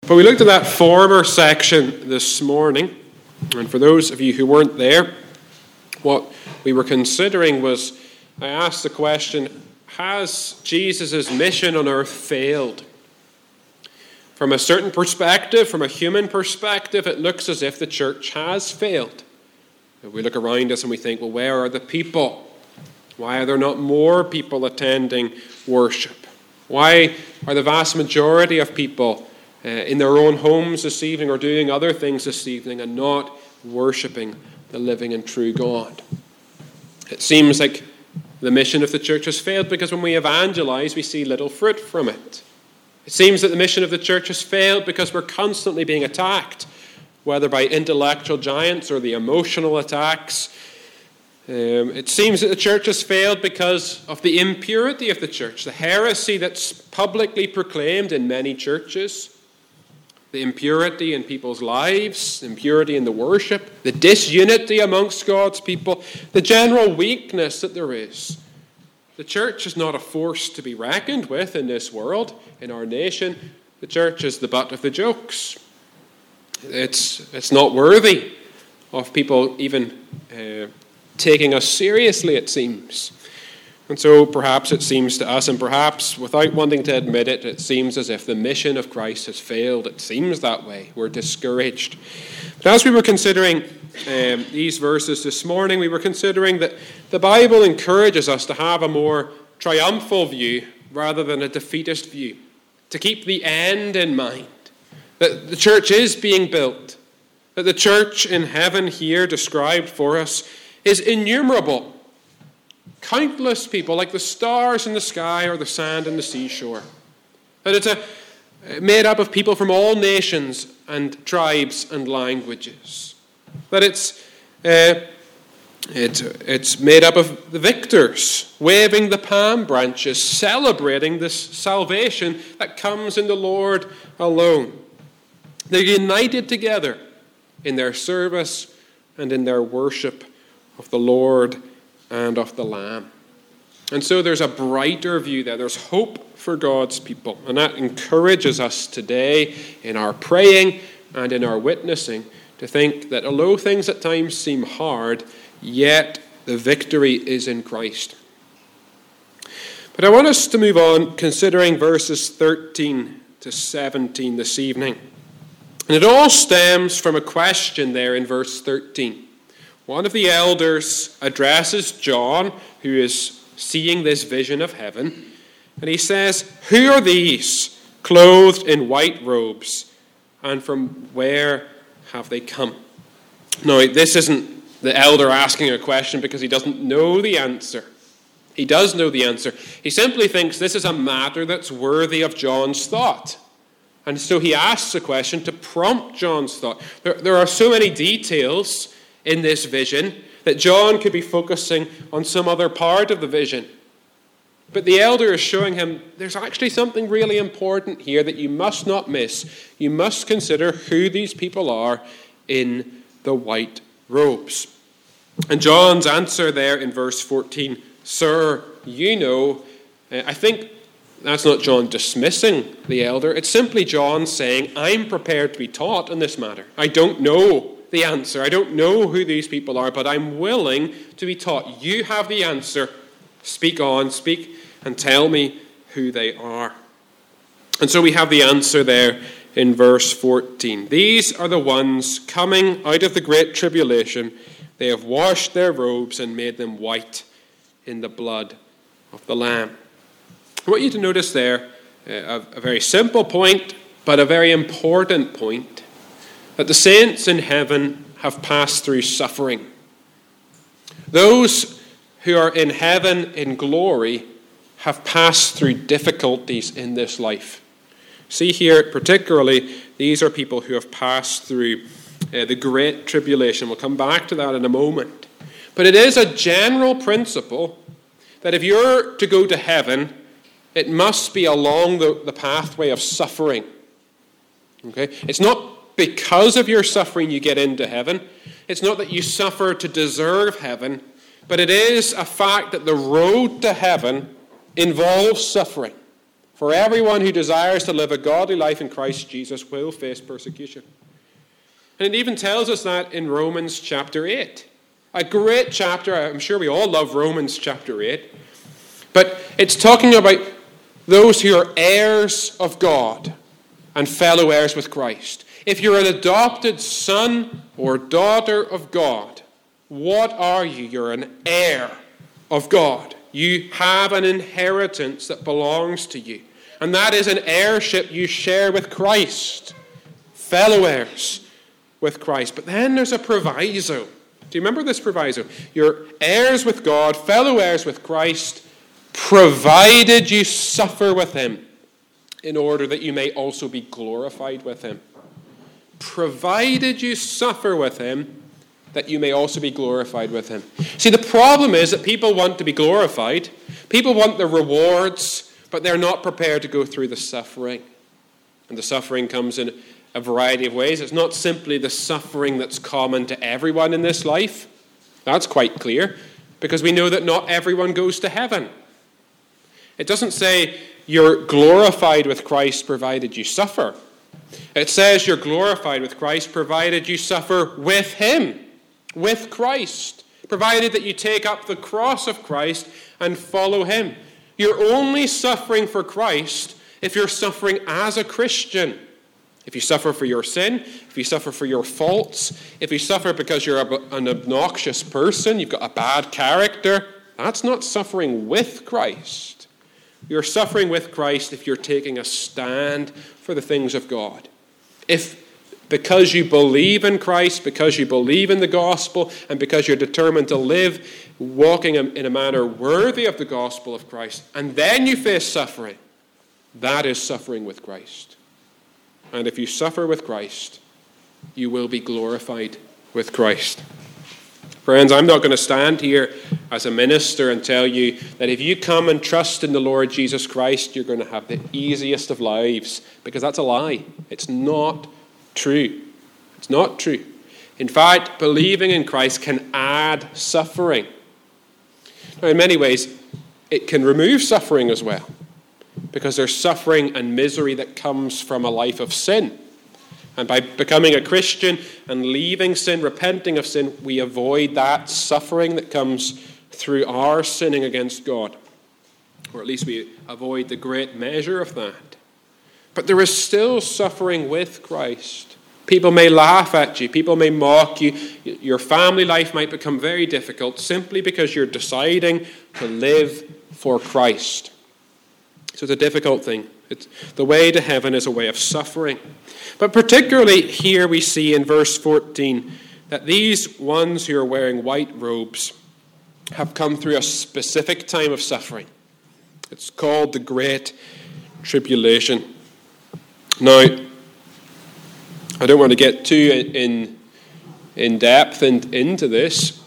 But we looked at that former section this morning, and for those of you who weren't there, what we were considering was, I asked the question, has Jesus' mission on earth failed? From a certain perspective, from a human perspective, it looks as if the church has failed. We look around us and we think, well, where are the people? Why are there not more people attending worship? Why are the vast majority of people in their own homes this evening or doing other things this evening and not worshipping the living and true God? It seems like the mission of the church has failed because when we evangelize, we see little fruit from it. It seems that the mission of the church has failed because we're constantly being attacked, whether by intellectual giants or the emotional attacks. It seems that the church has failed because of the impurity of the church, the heresy that's publicly proclaimed in many churches, the impurity in people's lives, the impurity in the worship, the disunity amongst God's people, the general weakness that there is. The church is not a force to be reckoned with in this world, in our nation. The church is the butt of the jokes. It's not worthy of people even taking us seriously, it seems. And so perhaps it seems to us, and perhaps without wanting to admit it, it seems as if the mission of Christ has failed. It seems that way. We're discouraged. But as we were considering these verses this morning, we were considering that the Bible encourages us to have a more triumphal view rather than a defeatist view, to keep the end in mind, that the church is being built, that the church in heaven here described for us is innumerable. Countless people, like the stars in the sky or the sand in the seashore. That it's made up of people from all nations and tribes and languages. That it's made up of the victors, waving the palm branches, celebrating this salvation that comes in the Lord alone. They're united together in their service and in their worship of the Lord and of the Lamb. And so there's a brighter view there. There's hope for God's people. And that encourages us today in our praying and in our witnessing to think that although things at times seem hard, yet the victory is in Christ. But I want us to move on considering verses 13 to 17 this evening. And it all stems from a question there in verse 13. One of the elders addresses John, who is seeing this vision of heaven, and he says, "Who are these, clothed in white robes, and from where have they come?" Now, this isn't the elder asking a question because he doesn't know the answer. He does know the answer. He simply thinks this is a matter that's worthy of John's thought. And so he asks a question to prompt John's thought. There are so many details in this vision that John could be focusing on some other part of the vision. But the elder is showing him there's actually something really important here that you must not miss. You must consider who these people are in the white robes. And John's answer there in verse 14, "Sir, you know," I think that's not John dismissing the elder. It's simply John saying, I'm prepared to be taught in this matter. I don't know the answer. I don't know who these people are, but I'm willing to be taught. You have the answer. Speak on, speak, and tell me who they are. And so we have the answer there in verse 14. These are the ones coming out of the great tribulation. They have washed their robes and made them white in the blood of the Lamb. I want you to notice there a very simple point, but a very important point, that the saints in heaven have passed through suffering. Those who are in heaven in glory have passed through difficulties in this life. See here, particularly, these are people who have passed through the great tribulation. We'll come back to that in a moment. But it is a general principle that if you're to go to heaven, it must be along the pathway of suffering. Okay? It's not because of your suffering you get into heaven. It's not that you suffer to deserve heaven, but it is a fact that the road to heaven involves suffering. For everyone who desires to live a godly life in Christ Jesus will face persecution. And it even tells us that in Romans chapter 8. A great chapter. I'm sure we all love Romans chapter 8. But it's talking about those who are heirs of God and fellow heirs with Christ. If you're an adopted son or daughter of God, what are you? You're an heir of God. You have an inheritance that belongs to you. And that is an heirship you share with Christ. Fellow heirs with Christ. But then there's a proviso. Do you remember this proviso? You're heirs with God, fellow heirs with Christ, provided you suffer with him, in order that you may also be glorified with him. Provided you suffer with him, that you may also be glorified with him. See, the problem is that people want to be glorified. People want the rewards, but they're not prepared to go through the suffering. And the suffering comes in a variety of ways. It's not simply the suffering that's common to everyone in this life. That's quite clear, because we know that not everyone goes to heaven. It doesn't say you're glorified with Christ provided you suffer. It says you're glorified with Christ provided you suffer with him, with Christ, provided that you take up the cross of Christ and follow him. You're only suffering for Christ if you're suffering as a Christian. If you suffer for your sin, if you suffer for your faults, if you suffer because you're an obnoxious person, you've got a bad character, that's not suffering with Christ. You're suffering with Christ if you're taking a stand for the things of God. If because you believe in Christ, because you believe in the gospel, and because you're determined to live walking in a manner worthy of the gospel of Christ, and then you face suffering, that is suffering with Christ. And if you suffer with Christ, you will be glorified with Christ. Friends, I'm not going to stand here as a minister and tell you that if you come and trust in the Lord Jesus Christ, you're going to have the easiest of lives, because that's a lie. It's not true. It's not true. In fact, believing in Christ can add suffering. Now, in many ways, it can remove suffering as well, because there's suffering and misery that comes from a life of sin. And by becoming a Christian and leaving sin, repenting of sin, we avoid that suffering that comes through our sinning against God. Or at least we avoid the great measure of that. But there is still suffering with Christ. People may laugh at you. People may mock you. Your family life might become very difficult simply because you're deciding to live for Christ. So it's a difficult thing. The way to heaven is a way of suffering. But particularly here we see in verse 14 that these ones who are wearing white robes have come through a specific time of suffering. It's called the Great Tribulation. Now, I don't want to get too in depth into this.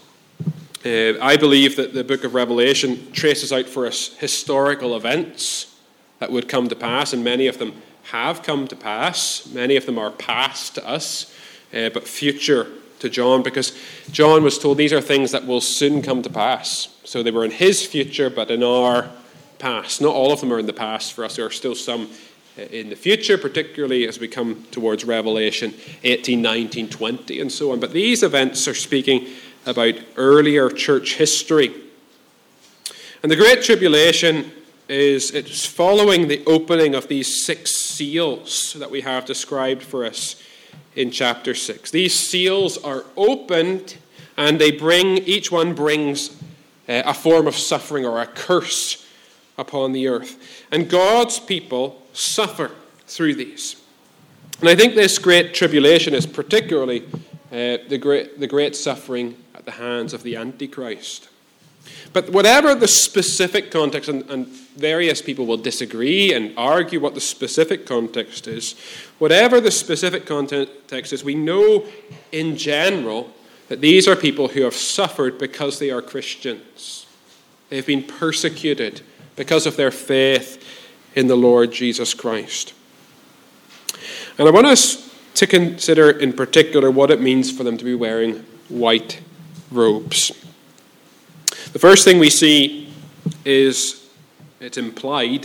I believe that the book of Revelation traces out for us historical events that would come to pass, and many of them have come to pass. Many of them are past to us, but future to John, because John was told these are things that will soon come to pass. So they were in his future, but in our past. Not all of them are in the past for us. There are still some in the future, particularly as we come towards Revelation 18, 19, 20, and so on. But these events are speaking about earlier church history. And the Great Tribulation it's following the opening of these 6 seals that we have described for us in chapter 6. These seals are opened, and each one brings a form of suffering or a curse upon the earth. And God's people suffer through these. And I think this Great Tribulation is particularly the great suffering at the hands of the Antichrist. But whatever the specific context, and various people will disagree and argue what the specific context is, whatever the specific context is, we know in general that these are people who have suffered because they are Christians. They've been persecuted because of their faith in the Lord Jesus Christ. And I want us to consider in particular what it means for them to be wearing white robes. The first thing we see is it's implied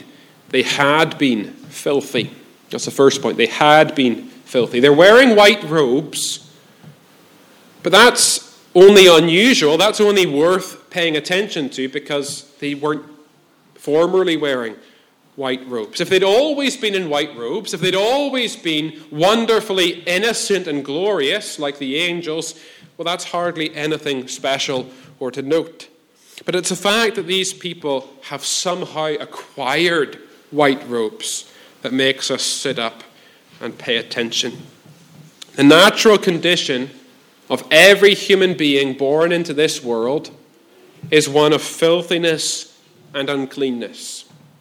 they had been filthy. That's the first point. They had been filthy. They're wearing white robes, but that's only unusual. That's only worth paying attention to because they weren't formerly wearing white robes. If they'd always been in white robes, if they'd always been wonderfully innocent and glorious like the angels, well, that's hardly anything special or to note. But it's a fact that these people have somehow acquired white robes that makes us sit up and pay attention. The natural condition of every human being born into this world is one of filthiness and uncleanness.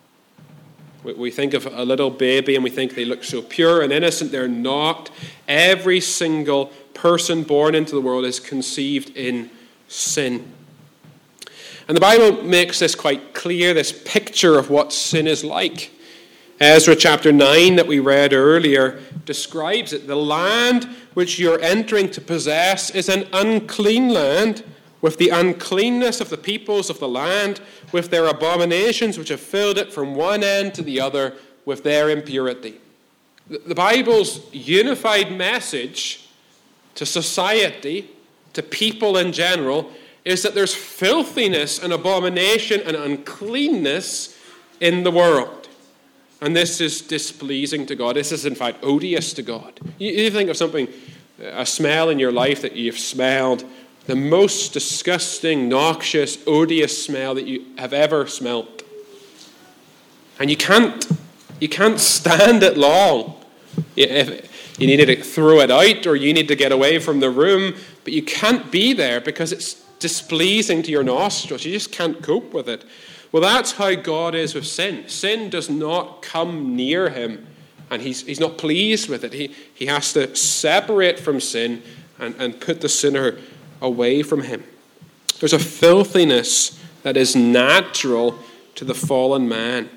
We think of a little baby and we think they look so pure and innocent. They're not. Every single person born into the world is conceived in sin. And the Bible makes this quite clear, this picture of what sin is like. Ezra chapter 9 that we read earlier describes it. The land which you're entering to possess is an unclean land, with the uncleanness of the peoples of the land, with their abominations which have filled it from one end to the other with their impurity. The Bible's unified message to society, to people in general, is that there's filthiness and abomination and uncleanness in the world. And this is displeasing to God. This is, in fact, odious to God. You think of something, a smell in your life that you've smelled, the most disgusting, noxious, odious smell that you have ever smelt. And you can't stand it long. If you need to throw it out or you need to get away from the room, but you can't be there because it's displeasing to your nostrils. You just can't cope with it. Well, that's how God is with sin. Sin does not come near him, and he's not pleased with it. He has to separate from sin and put the sinner away from him. There's a filthiness that is natural to the fallen man.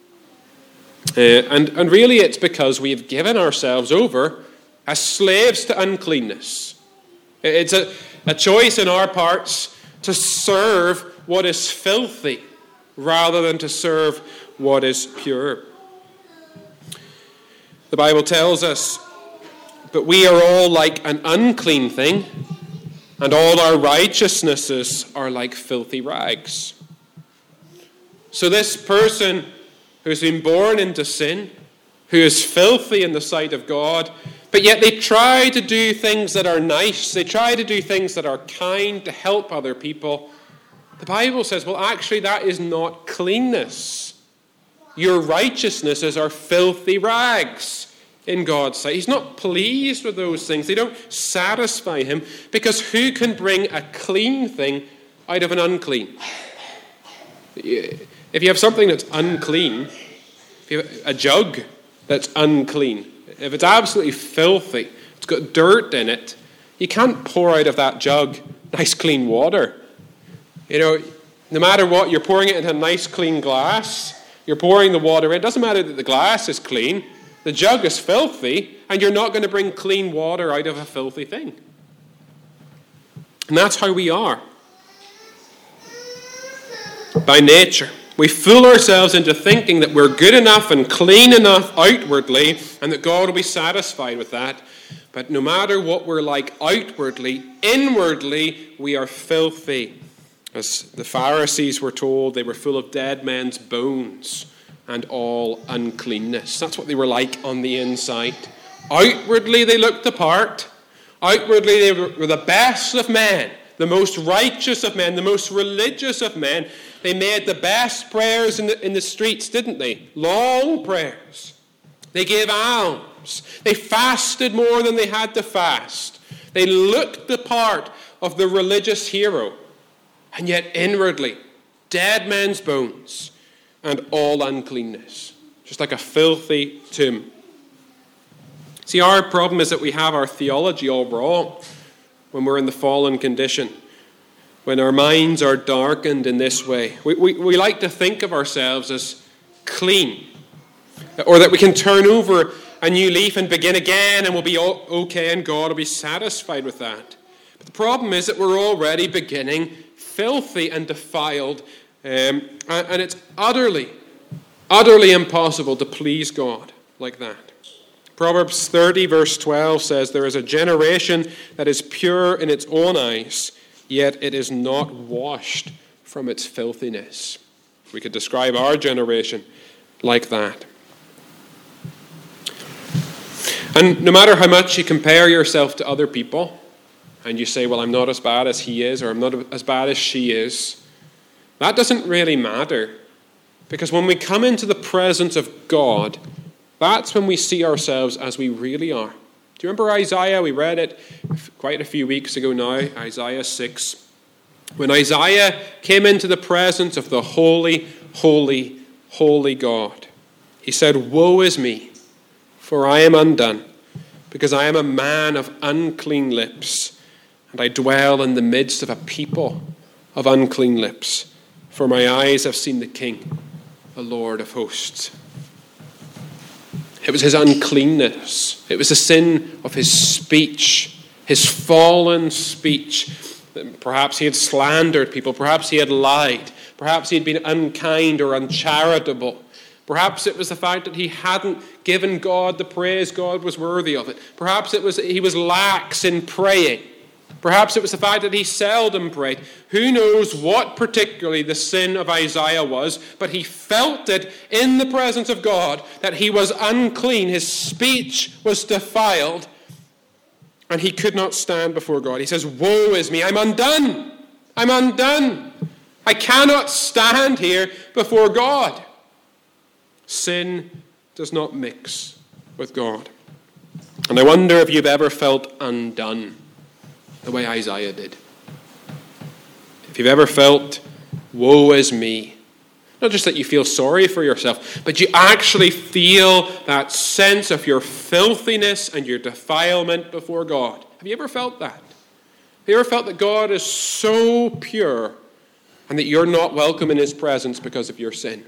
And really it's because we've given ourselves over as slaves to uncleanness. It's a choice in our parts to serve what is filthy rather than to serve what is pure. The Bible tells us, but we are all like an unclean thing, and all our righteousnesses are like filthy rags. So this person who's been born into sin, who is filthy in the sight of God, but yet they try to do things that are nice, they try to do things that are kind to help other people. The Bible says, well, actually that is not cleanness. Your righteousnesses are filthy rags in God's sight. He's not pleased with those things. They don't satisfy him, because who can bring a clean thing out of an unclean? If you have something that's unclean, if you have a jug that's unclean, if it's absolutely filthy, it's got dirt in it, you can't pour out of that jug nice clean water. No matter what, you're pouring it into a nice clean glass, you're pouring the water in. It doesn't matter that the glass is clean. The jug is filthy, and you're not going to bring clean water out of a filthy thing. And that's how we are. By nature, we fool ourselves into thinking that we're good enough and clean enough outwardly, and that God will be satisfied with that. But no matter what we're like outwardly, inwardly, we are filthy. As the Pharisees were told, they were full of dead men's bones and all uncleanness. That's what they were like on the inside. Outwardly, they looked the part. Outwardly, they were the best of men, the most righteous of men, the most religious of men. They made the best prayers in the streets, didn't they? Long prayers. They gave alms. They fasted more than they had to fast. They looked the part of the religious hero. And yet inwardly, dead men's bones and all uncleanness. Just like a filthy tomb. See, our problem is that we have our theology all wrong when we're in the fallen condition. When our minds are darkened in this way. We like to think of ourselves as clean. Or that we can turn over a new leaf and begin again and we'll be okay and God will be satisfied with that. But the problem is that we're already beginning filthy and defiled, and it's utterly Utterly impossible to please God like that. Proverbs 30 verse 12 says, "There is a generation that is pure in its own eyes, yet it is not washed from its filthiness." We could describe our generation like that. And no matter how much you compare yourself to other people, and you say, well, I'm not as bad as he is, or I'm not as bad as she is, that doesn't really matter. Because when we come into the presence of God, that's when we see ourselves as we really are. Do you remember Isaiah? We read it quite a few weeks ago now, Isaiah 6. When Isaiah came into the presence of the holy, holy, holy God, he said, "Woe is me, for I am undone, because I am a man of unclean lips, and I dwell in the midst of a people of unclean lips. For my eyes have seen the King, the Lord of hosts." It was his uncleanness. It was the sin of his speech, his fallen speech. Perhaps he had slandered people. Perhaps he had lied. Perhaps he had been unkind or uncharitable. Perhaps it was the fact that he hadn't given God the praise God was worthy of it. Perhaps it was he was lax in praying. Perhaps it was the fact that he seldom prayed. Who knows what particularly the sin of Isaiah was, but he felt it in the presence of God that he was unclean. His speech was defiled, and he could not stand before God. He says, "Woe is me, I'm undone. I'm undone. I cannot stand here before God." Sin does not mix with God. And I wonder if you've ever felt undone the way Isaiah did. If you've ever felt, woe is me. Not just that you feel sorry for yourself, but you actually feel that sense of your filthiness and your defilement before God. Have you ever felt that? Have you ever felt that God is so pure and that you're not welcome in his presence because of your sin?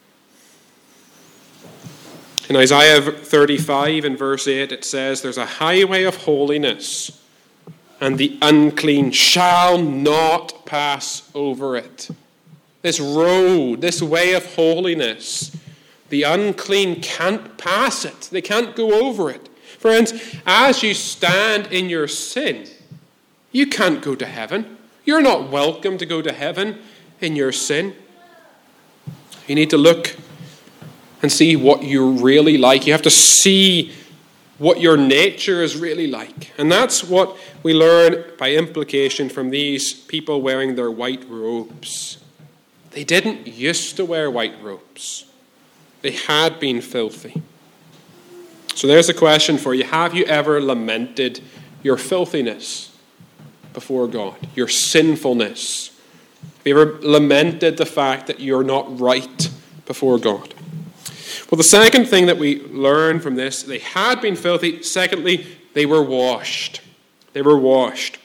In Isaiah 35 in verse 8 it says, "There's a highway of holiness, and the unclean shall not pass over it." This road, this way of holiness, the unclean can't pass it. They can't go over it. Friends, as you stand in your sin, you can't go to heaven. You're not welcome to go to heaven in your sin. You need to look and see what you're really like. You have to see what your nature is really like. And that's what we learn by implication from these people wearing their white robes. They didn't used to wear white robes. They had been filthy. So there's a question for you. Have you ever lamented your filthiness before God? Your sinfulness? Have you ever lamented the fact that you're not right before God? Well, the second thing that we learn from this, they had been filthy. Secondly, they were washed. They were washed.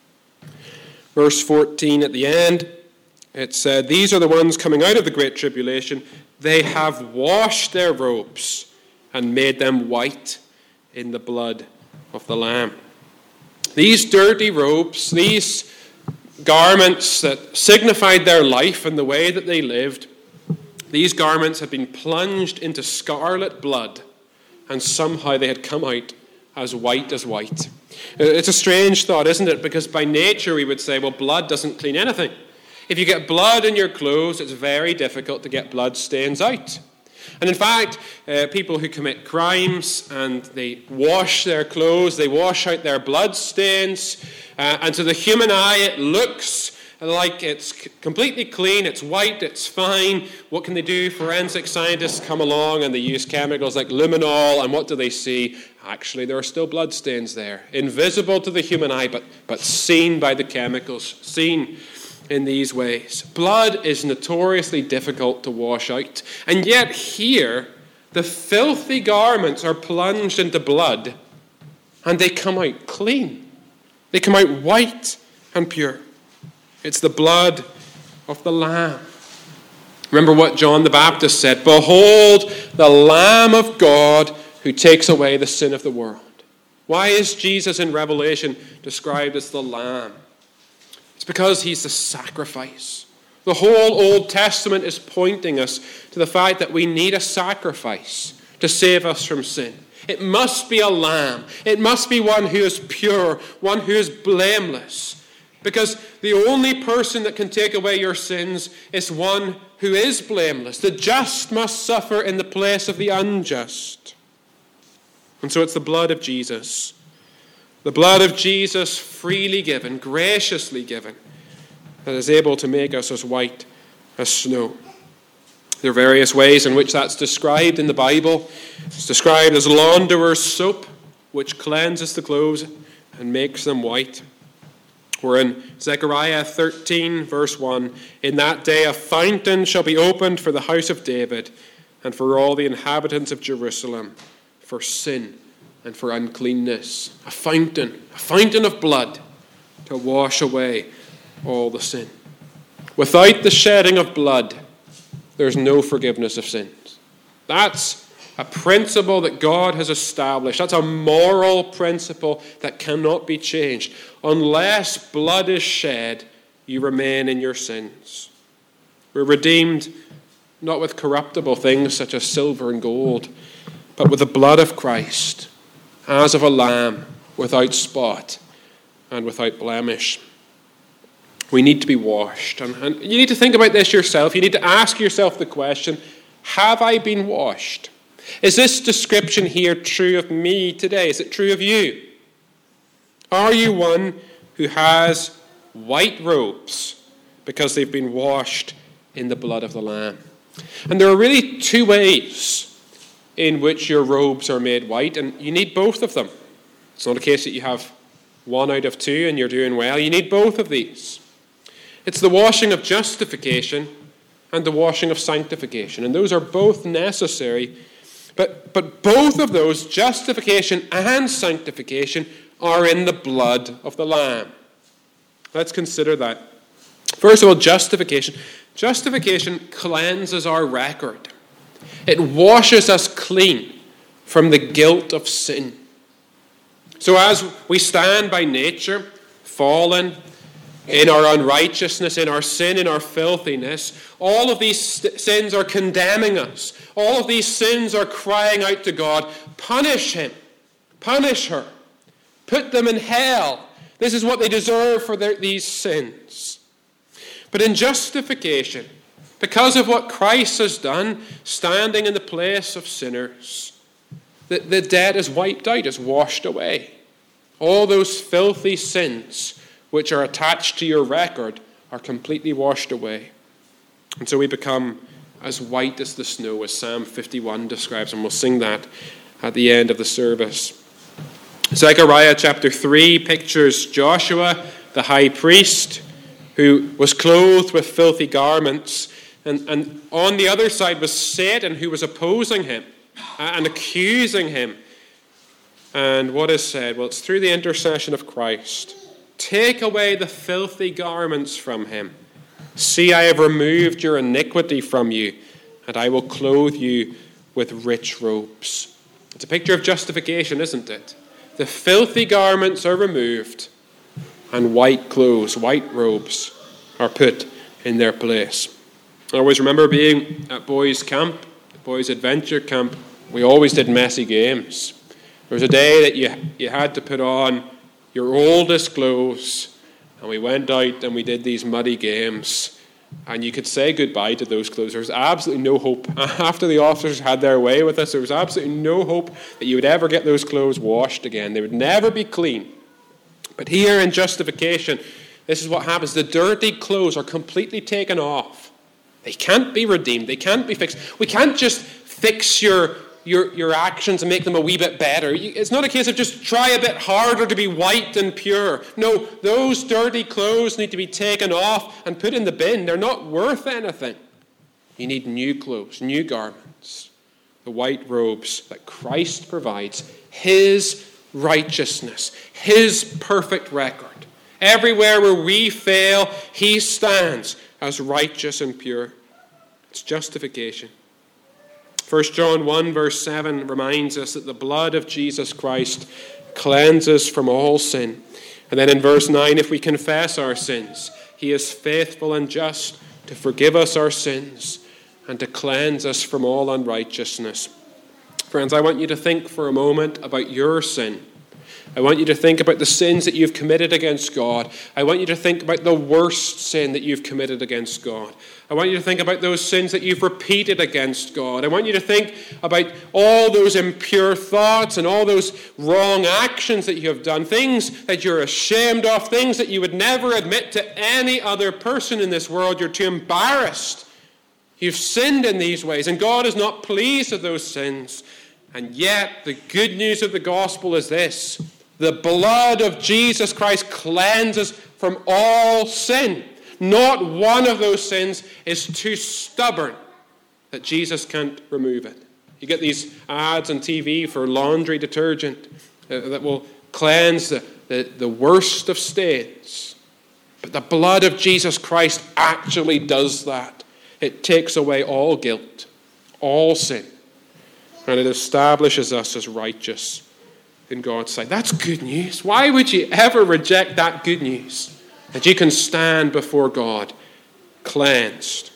Verse 14 at the end, it said, "These are the ones coming out of the great tribulation. They have washed their robes and made them white in the blood of the Lamb." These dirty robes, these garments that signified their life and the way that they lived, these garments had been plunged into scarlet blood, and somehow they had come out as white as white. It's a strange thought, isn't it? Because by nature we would say, well, blood doesn't clean anything. If you get blood in your clothes, it's very difficult to get blood stains out. And in fact, people who commit crimes and they wash their clothes, they wash out their blood stains, and to the human eye it looks like it's completely clean, it's white, it's fine. What can they do? Forensic scientists come along and they use chemicals like luminol, and what do they see? Actually, there are still blood stains there. Invisible to the human eye, but seen by the chemicals, seen in these ways. Blood is notoriously difficult to wash out. And yet here, the filthy garments are plunged into blood, and they come out clean. They come out white and pure. It's the blood of the Lamb. Remember what John the Baptist said, "Behold, the Lamb of God who takes away the sin of the world." Why is Jesus in Revelation described as the Lamb? It's because he's the sacrifice. The whole Old Testament is pointing us to the fact that we need a sacrifice to save us from sin. It must be a lamb. It must be one who is pure, one who is blameless. Because the only person that can take away your sins is one who is blameless. The just must suffer in the place of the unjust. And so it's the blood of Jesus. The blood of Jesus freely given, graciously given, that is able to make us as white as snow. There are various ways in which that's described in the Bible. It's described as launderer's soap, which cleanses the clothes and makes them white. We're in Zechariah 13, verse 1. In that day a fountain shall be opened for the house of David and for all the inhabitants of Jerusalem, for sin and for uncleanness. A fountain of blood to wash away all the sin. Without the shedding of blood, there's no forgiveness of sins. That's a principle that God has established. That's a moral principle that cannot be changed. Unless blood is shed, you remain in your sins. We're redeemed not with corruptible things such as silver and gold, but with the blood of Christ, as of a lamb, without spot and without blemish. We need to be washed. And you need to think about this yourself. You need to ask yourself the question, have I been washed? Is this description here true of me today? Is it true of you? Are you one who has white robes because they've been washed in the blood of the Lamb? And there are really two ways in which your robes are made white, and you need both of them. It's not a case that you have one out of two and you're doing well. You need both of these. It's the washing of justification and the washing of sanctification, and those are both necessary. But both of those, justification and sanctification, are in the blood of the Lamb. Let's consider that. First of all, justification. Justification cleanses our record. It washes us clean from the guilt of sin. So as we stand by nature, fallen, in our unrighteousness, in our sin, in our filthiness, all of these sins are condemning us. All of these sins are crying out to God, punish him, punish her, put them in hell. This is what they deserve for these sins. But in justification, because of what Christ has done, standing in the place of sinners, the debt is wiped out, is washed away. All those filthy sins which are attached to your record are completely washed away. And so we become as white as the snow, as Psalm 51 describes, and we'll sing that at the end of the service. Zechariah chapter 3 pictures Joshua, the high priest, who was clothed with filthy garments, and on the other side was Satan, who was opposing him and accusing him. And what is said? Well, it's through the intercession of Christ. Take away the filthy garments from him. See, I have removed your iniquity from you, and I will clothe you with rich robes. It's a picture of justification, isn't it? The filthy garments are removed, and white clothes, white robes, are put in their place. I always remember being at boys' camp, boys' adventure camp. We always did messy games. There was a day that you had to put on your oldest clothes, and we went out and we did these muddy games, and you could say goodbye to those clothes. There was absolutely no hope. After the officers had their way with us, there was absolutely no hope that you would ever get those clothes washed again. They would never be clean. But here in justification, this is what happens. The dirty clothes are completely taken off. They can't be redeemed. They can't be fixed. We can't just fix your actions and make them a wee bit better. It's not a case of just try a bit harder to be white and pure. No, those dirty clothes need to be taken off and put in the bin. They're not worth anything. You need new clothes, new garments, the white robes that Christ provides, his righteousness, his perfect record. Everywhere where we fail, he stands as righteous and pure. It's justification. 1 John 1 verse 7 reminds us that the blood of Jesus Christ cleanses from all sin. And then in verse 9, if we confess our sins, he is faithful and just to forgive us our sins, and to cleanse us from all unrighteousness. Friends, I want you to think for a moment about your sin. I want you to think about the sins that you've committed against God. I want you to think about the worst sin that you've committed against God. I want you to think about those sins that you've repeated against God. I want you to think about all those impure thoughts and all those wrong actions that you have done, things that you're ashamed of, things that you would never admit to any other person in this world. You're too embarrassed. You've sinned in these ways, and God is not pleased with those sins. And yet, the good news of the gospel is this: the blood of Jesus Christ cleanses from all sin. Not one of those sins is too stubborn that Jesus can't remove it. You get these ads on TV for laundry detergent that will cleanse the worst of stains. But the blood of Jesus Christ actually does that. It takes away all guilt, all sin, and it establishes us as righteous in God's sight. That's good news. Why would you ever reject that good news? That you can stand before God cleansed.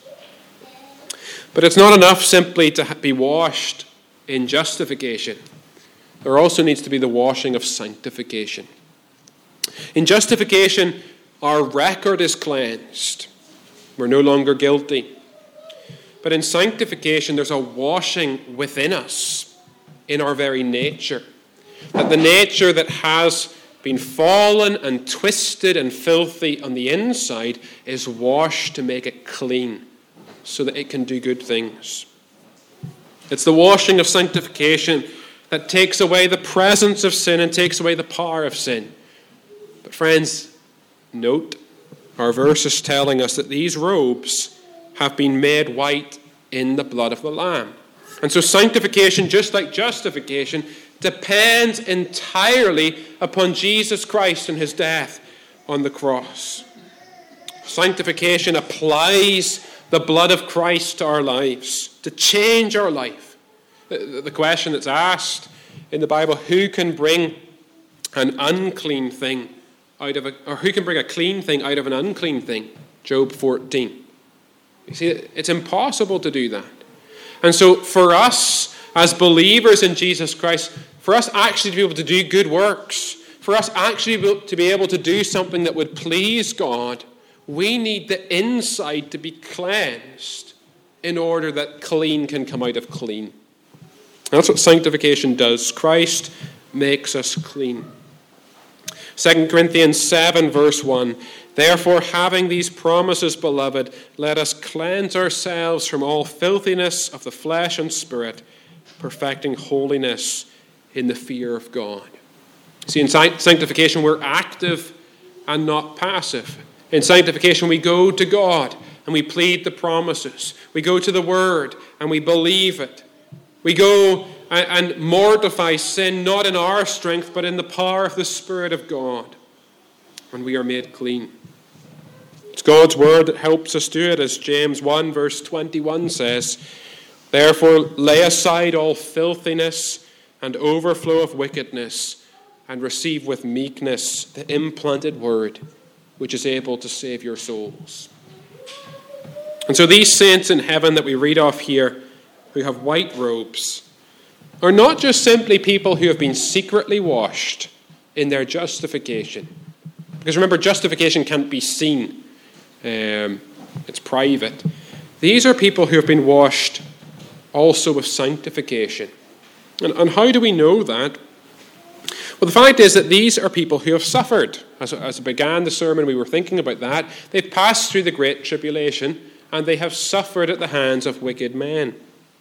But it's not enough simply to be washed in justification. There also needs to be the washing of sanctification. In justification, our record is cleansed. We're no longer guilty. But in sanctification, there's a washing within us, in our very nature. That the nature that has been fallen and twisted and filthy on the inside is washed to make it clean so that it can do good things. It's the washing of sanctification that takes away the presence of sin and takes away the power of sin. But friends, note, our verse is telling us that these robes have been made white in the blood of the Lamb. And so sanctification, just like justification, depends entirely upon Jesus Christ and his death on the cross. Sanctification applies the blood of Christ to our lives, to change our life. The question that's asked in the Bible, who can bring an unclean thing or who can bring a clean thing out of an unclean thing? Job 14. You see, it's impossible to do that. And so for us, as believers in Jesus Christ, for us actually to be able to do good works, for us actually to be able to do something that would please God, we need the inside to be cleansed in order that clean can come out of clean. That's what sanctification does. Christ makes us clean. 2 Corinthians 7 verse 1, therefore, having these promises, beloved, let us cleanse ourselves from all filthiness of the flesh and spirit, perfecting holiness in the fear of God. See, in sanctification, we're active and not passive. In sanctification, we go to God and we plead the promises. We go to the Word and we believe it. We go and mortify sin, not in our strength, but in the power of the Spirit of God. And we are made clean. It's God's Word that helps us do it, as James 1 verse 21 says, therefore lay aside all filthiness and overflow of wickedness, and receive with meekness the implanted word, which is able to save your souls. And so these saints in heaven that we read of here, who have white robes, are not just simply people who have been secretly washed in their justification. Because remember, justification can't be seen. It's private. These are people who have been washed also with sanctification. And how do we know that? Well, the fact is that these are people who have suffered. As I began the sermon, we were thinking about that. They've passed through the great tribulation, and they have suffered at the hands of wicked men.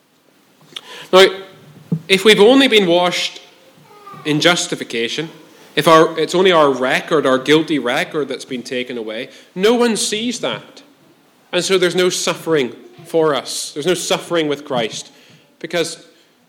Now, if we've only been washed in justification, if it's only our record, our guilty record that's been taken away, no one sees that. And so there's no suffering for us. There's no suffering with Christ because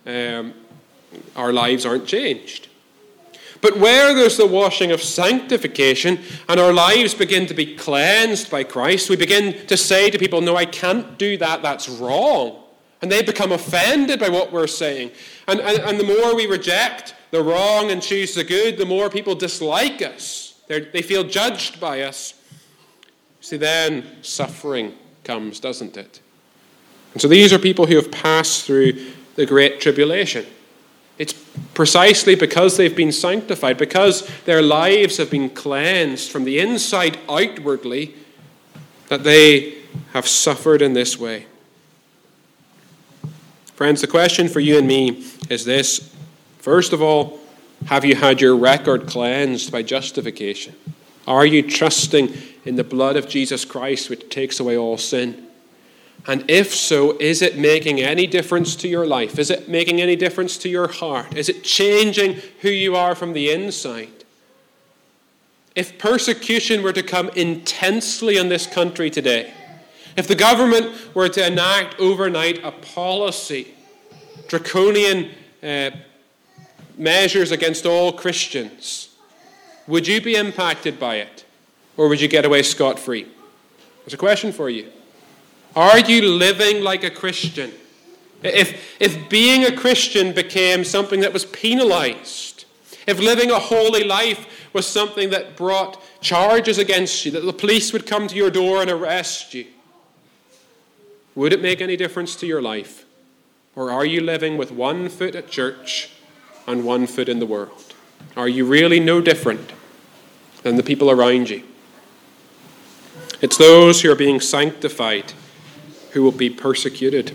our lives aren't changed. But where there's the washing of sanctification and our lives begin to be cleansed by Christ, we begin to say to people, no, I can't do that, that's wrong. And they become offended by what we're saying. And the more we reject the wrong and choose the good, the more people dislike us. They feel judged by us. See, then suffering comes, doesn't it? And so these are people who have passed through the Great Tribulation. It's precisely because they've been sanctified, because their lives have been cleansed from the inside outwardly, that they have suffered in this way. Friends, the question for you and me is this. First of all, have you had your record cleansed by justification? Are you trusting in the blood of Jesus Christ, which takes away all sin? And if so, is it making any difference to your life? Is it making any difference to your heart? Is it changing who you are from the inside? If persecution were to come intensely in this country today, if the government were to enact overnight a policy, draconian measures against all Christians, would you be impacted by it? Or would you get away scot-free? There's a question for you. Are you living like a Christian? If being a Christian became something that was penalized, if living a holy life was something that brought charges against you, that the police would come to your door and arrest you, would it make any difference to your life? Or are you living with one foot at church and one foot in the world? Are you really no different than the people around you? It's those who are being sanctified who will be persecuted.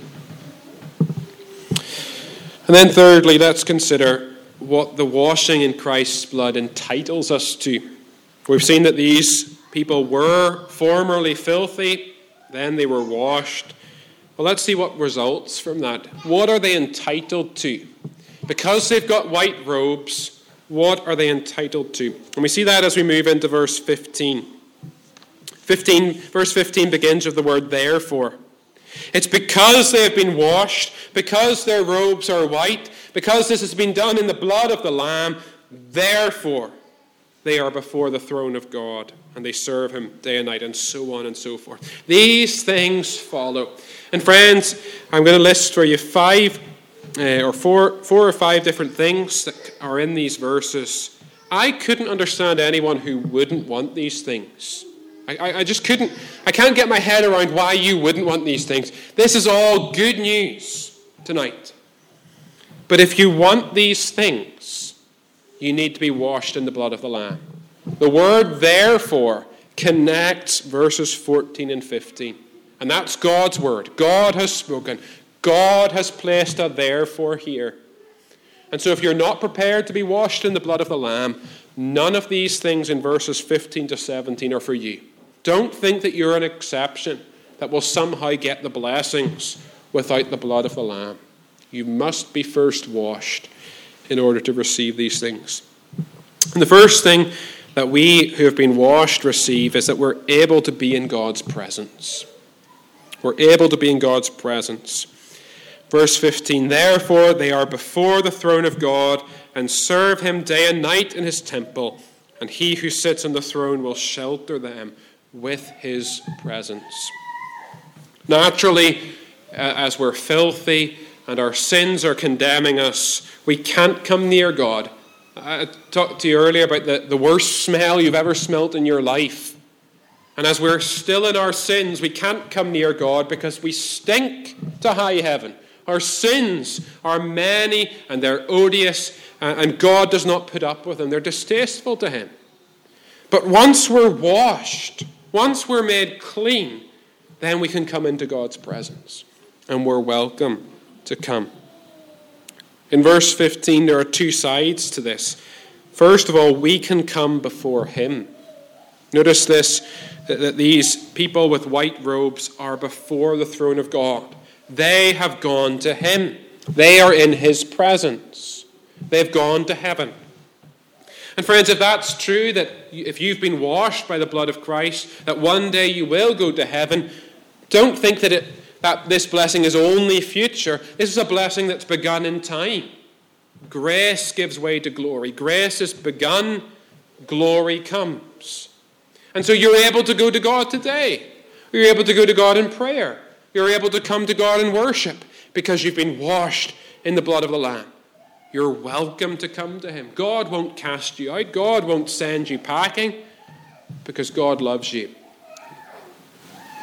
And then thirdly, let's consider what the washing in Christ's blood entitles us to. We've seen that these people were formerly filthy, then they were washed. Well, let's see what results from that. What are they entitled to? Because they've got white robes, what are they entitled to? And we see that as we move into verse 15. Verse 15 begins with the word therefore. It's because they have been washed, because their robes are white, because this has been done in the blood of the Lamb, therefore they are before the throne of God, and they serve him day and night, and so on and so forth. These things follow. And friends, I'm going to list for you four or five different things that are in these verses. I couldn't understand anyone who wouldn't want these things. I just couldn't. I can't get my head around why you wouldn't want these things. This is all good news tonight. But if you want these things, you need to be washed in the blood of the Lamb. The word therefore connects verses 14 and 15. And that's God's word. God has spoken. God has placed a therefore here. And so if you're not prepared to be washed in the blood of the Lamb, none of these things in verses 15 to 17 are for you. Don't think that you're an exception that will somehow get the blessings without the blood of the Lamb. You must be first washed in order to receive these things. And the first thing that we who have been washed receive is that we're able to be in God's presence. We're able to be in God's presence. Verse 15, therefore they are before the throne of God and serve him day and night in his temple, and he who sits on the throne will shelter them with his presence. Naturally, as we're filthy and our sins are condemning us, we can't come near God. I talked to you earlier about the worst smell you've ever smelt in your life. And as we're still in our sins, we can't come near God because we stink to high heaven. Our sins are many and they're odious, and God does not put up with them. They're distasteful to him. But once we're washed, once we're made clean, then we can come into God's presence, and we're welcome to come. In verse 15, there are two sides to this. First of all, we can come before him. Notice this, that these people with white robes are before the throne of God. They have gone to him. They are in his presence. They've gone to heaven. And friends, if that's true, that if you've been washed by the blood of Christ, that one day you will go to heaven, don't think that this blessing is only future. This is a blessing that's begun in time. Grace gives way to glory. Grace is begun, glory comes. And so you're able to go to God today. You're able to go to God in prayer. You're able to come to God in worship because you've been washed in the blood of the Lamb. You're welcome to come to him. God won't cast you out. God won't send you packing because God loves you.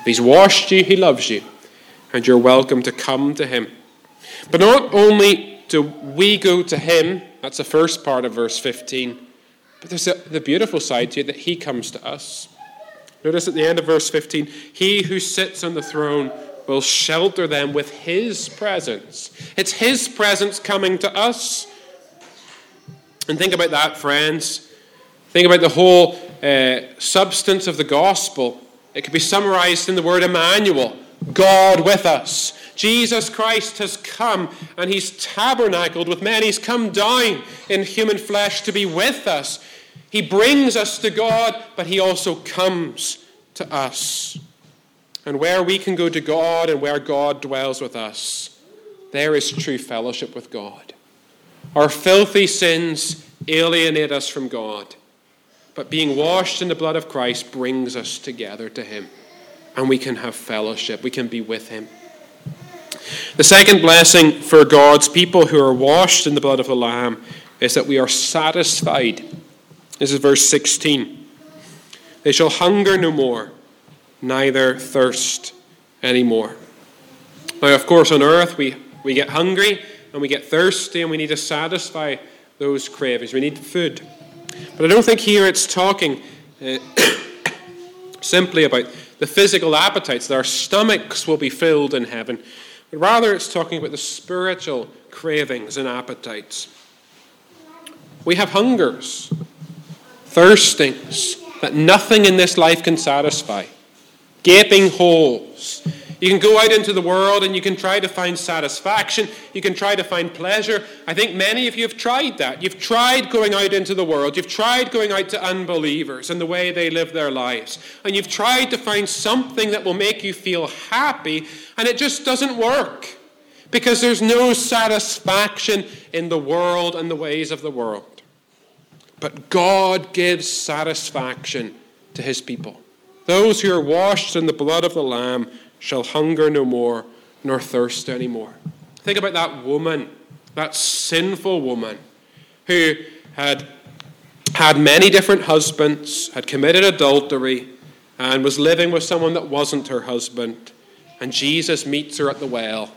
If he's washed you, he loves you, and you're welcome to come to him. But not only do we go to him, that's the first part of verse 15, but there's the beautiful side to it, that he comes to us. Notice at the end of verse 15, he who sits on the throne will shelter them with his presence. It's his presence coming to us. And think about that, friends. Think about the whole substance of the gospel. It could be summarized in the word Emmanuel, God with us. Jesus Christ has come and he's tabernacled with men. He's come down in human flesh to be with us. He brings us to God, but he also comes to us. And where we can go to God and where God dwells with us, there is true fellowship with God. Our filthy sins alienate us from God, but being washed in the blood of Christ brings us together to him, and we can have fellowship. We can be with him. The second blessing for God's people who are washed in the blood of the Lamb is that we are satisfied. This is verse 16. They shall hunger no more, neither thirst anymore. Now, of course, on earth we get hungry and we get thirsty and we need to satisfy those cravings. We need food. But I don't think here it's talking simply about the physical appetites, that our stomachs will be filled in heaven. But rather it's talking about the spiritual cravings and appetites. We have hungers, thirstings that nothing in this life can satisfy. Gaping holes. You can go out into the world and you can try to find satisfaction. You can try to find pleasure. I think many of you have tried that. You've tried going out into the world. You've tried going out to unbelievers and the way they live their lives. And you've tried to find something that will make you feel happy, and it just doesn't work. Because there's no satisfaction in the world and the ways of the world. But God gives satisfaction to his people. Those who are washed in the blood of the Lamb shall hunger no more, nor thirst any more. Think about that woman, that sinful woman, who had many different husbands, had committed adultery, and was living with someone that wasn't her husband. And Jesus meets her at the well.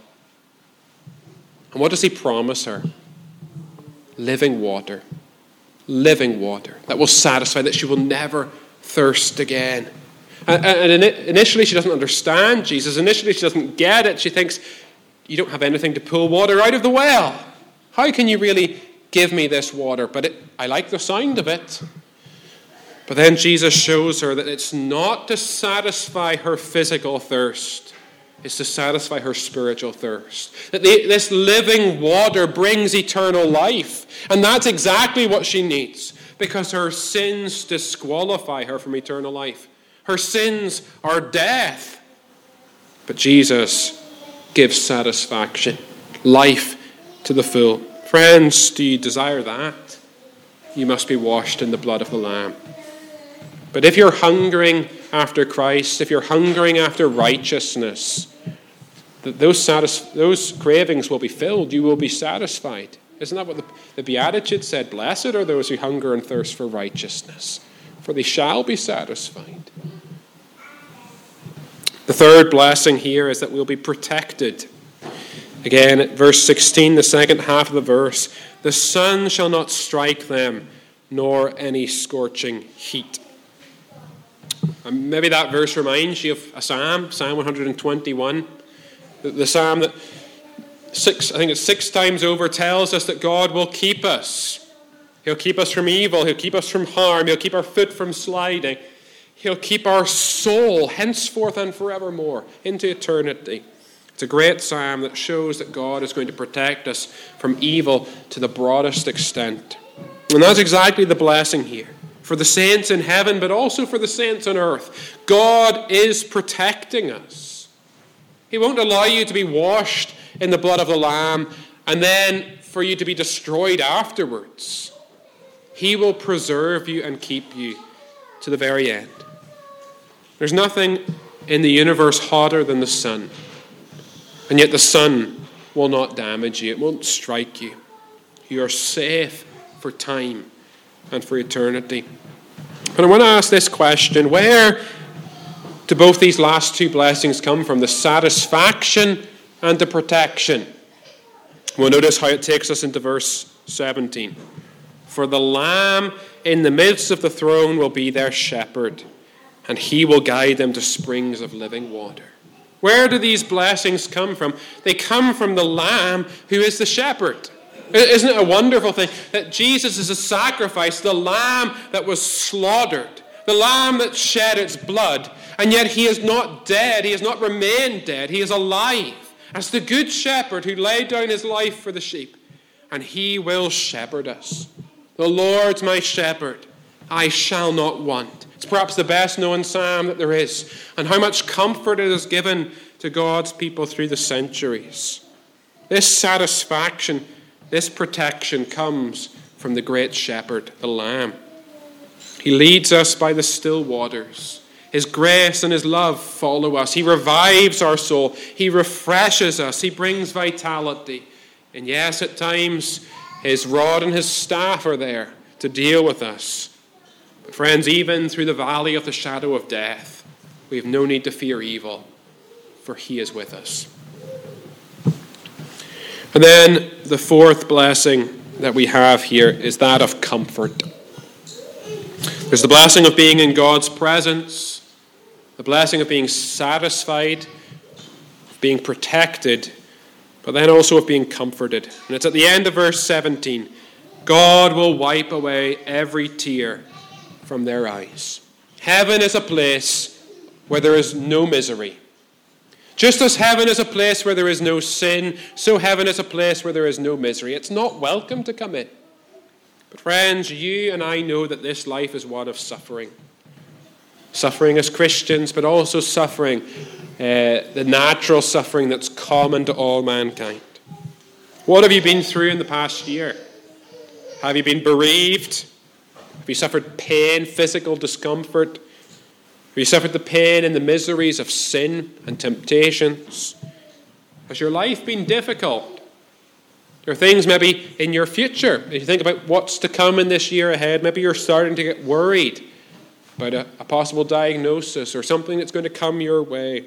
And what does he promise her? Living water. Living water that will satisfy, that she will never thirst again. And initially she doesn't understand Jesus. Initially she doesn't get it. She thinks, you don't have anything to pull water out of the well. How can you really give me this water? But I like the sound of it. But then Jesus shows her that it's not to satisfy her physical thirst. It's to satisfy her spiritual thirst. That this living water brings eternal life. And that's exactly what she needs. Because her sins disqualify her from eternal life. Her sins are death. But Jesus gives satisfaction, life to the full. Friends, do you desire that? You must be washed in the blood of the Lamb. But if you're hungering after Christ, if you're hungering after righteousness, those cravings will be filled. You will be satisfied. Isn't that what the Beatitude said? Blessed are those who hunger and thirst for righteousness, for they shall be satisfied. The third blessing here is that we'll be protected. Again, at verse 16, the second half of the verse, the sun shall not strike them, nor any scorching heat. And maybe that verse reminds you of a psalm, Psalm 121, the psalm that six times over tells us that God will keep us. He'll keep us from evil. He'll keep us from harm. He'll keep our foot from sliding. He'll keep our soul henceforth and forevermore into eternity. It's a great psalm that shows that God is going to protect us from evil to the broadest extent. And that's exactly the blessing here. For the saints in heaven, but also for the saints on earth. God is protecting us. He won't allow you to be washed in the blood of the Lamb and then for you to be destroyed afterwards. He will preserve you and keep you to the very end. There's nothing in the universe hotter than the sun. And yet the sun will not damage you. It won't strike you. You are safe for time and for eternity. And I want to ask this question. Where do both these last two blessings come from? The satisfaction and the protection. We'll notice how it takes us into verse 17. For the Lamb in the midst of the throne will be their shepherd, and he will guide them to springs of living water. Where do these blessings come from? They come from the Lamb who is the shepherd. Isn't it a wonderful thing that Jesus is a sacrifice, the Lamb that was slaughtered, the Lamb that shed its blood, and yet he is not dead, he has not remained dead, he is alive as the good shepherd who laid down his life for the sheep, and he will shepherd us. The Lord's my shepherd, I shall not want. It's perhaps the best known psalm that there is, and how much comfort it has given to God's people through the centuries. This satisfaction, this protection comes from the great shepherd, the Lamb. He leads us by the still waters. His grace and his love follow us. He revives our soul. He refreshes us. He brings vitality. And yes, at times, his rod and his staff are there to deal with us. But friends, even through the valley of the shadow of death, we have no need to fear evil, for he is with us. And then the fourth blessing that we have here is that of comfort. There's the blessing of being in God's presence, the blessing of being satisfied, of being protected, but then also of being comforted. And it's at the end of verse 17. God will wipe away every tear from their eyes. Heaven is a place where there is no misery. Just as heaven is a place where there is no sin, so heaven is a place where there is no misery. It's not welcome to come in. But friends, you and I know that this life is one of suffering. Suffering as Christians, but also suffering, the natural suffering that's common to all mankind. What have you been through in the past year? Have you been bereaved? Have you suffered pain, physical discomfort? Have you suffered the pain and the miseries of sin and temptations? Has your life been difficult? There are things maybe in your future. If you think about what's to come in this year ahead, maybe you're starting to get worried about a possible diagnosis or something that's going to come your way.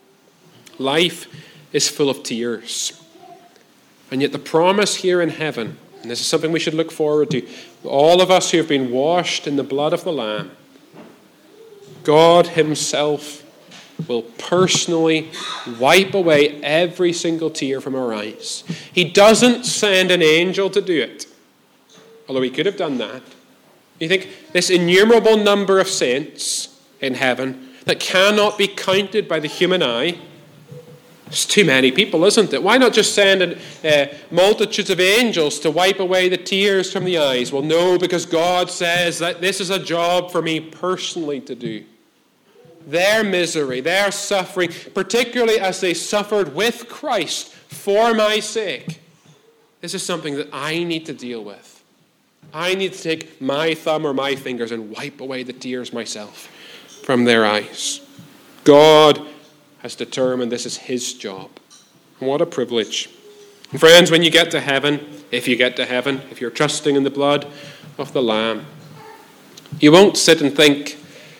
Life is full of tears. And yet the promise here in heaven, and this is something we should look forward to, all of us who have been washed in the blood of the Lamb, God himself will personally wipe away every single tear from our eyes. He doesn't send an angel to do it, although he could have done that. You think this innumerable number of saints in heaven that cannot be counted by the human eye, it's too many people, isn't it? Why not just send multitudes of angels to wipe away the tears from the eyes? Well, no, because God says that this is a job for me personally to do. Their misery, their suffering, particularly as they suffered with Christ for my sake, this is something that I need to deal with. I need to take my thumb or my fingers and wipe away the tears myself from their eyes. God has determined this is his job. And what a privilege. And friends, when you get to heaven, if you get to heaven, if you're trusting in the blood of the Lamb, you won't sit and think,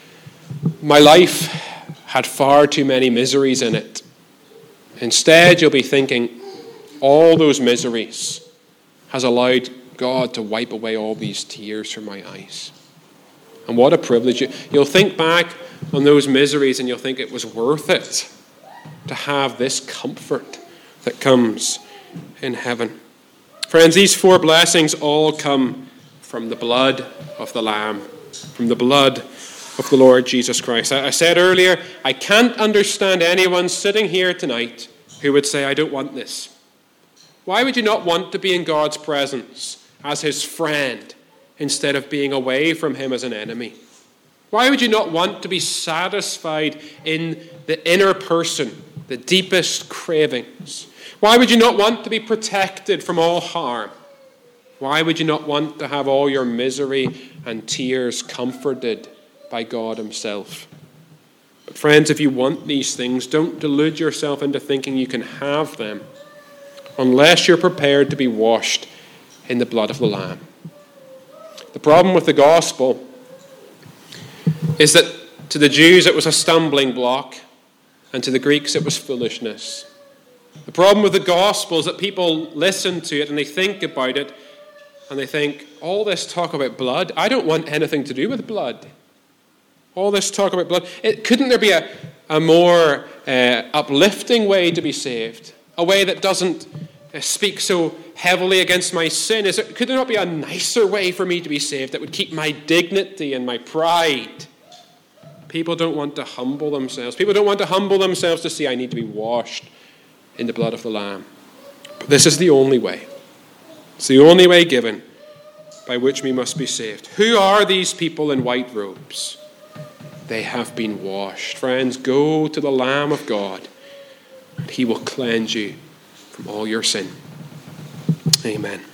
my life had far too many miseries in it. Instead, you'll be thinking, all those miseries has allowed God to wipe away all these tears from my eyes. And what a privilege. You'll think back on those miseries and you'll think it was worth it to have this comfort that comes in heaven. Friends, these four blessings all come from the blood of the Lamb, from the blood of the Lord Jesus Christ. I said earlier, I can't understand anyone sitting here tonight who would say, I don't want this. Why would you not want to be in God's presence as his friend instead of being away from him as an enemy? Why would you not want to be satisfied in the inner person, the deepest cravings? Why would you not want to be protected from all harm? Why would you not want to have all your misery and tears comforted by God himself? But friends, if you want these things, don't delude yourself into thinking you can have them unless you're prepared to be washed in the blood of the Lamb. The problem with the gospel is that To the Jews, it was a stumbling block, and to the Greeks, it was foolishness. The problem with the gospel is that people listen to it and they think about it, and they think, all this talk about blood, I don't want anything to do with blood. All this talk about blood, couldn't there be a more uplifting way to be saved? A way that doesn't speak so heavily against my sin? Could there not be a nicer way for me to be saved that would keep my dignity and my pride? People don't want to humble themselves. People don't want to humble themselves to say, I need to be washed in the blood of the Lamb. But this is the only way. It's the only way given by which we must be saved. Who are these people in white robes? They have been washed. Friends, go to the Lamb of God, and he will cleanse you from all your sin. Amen.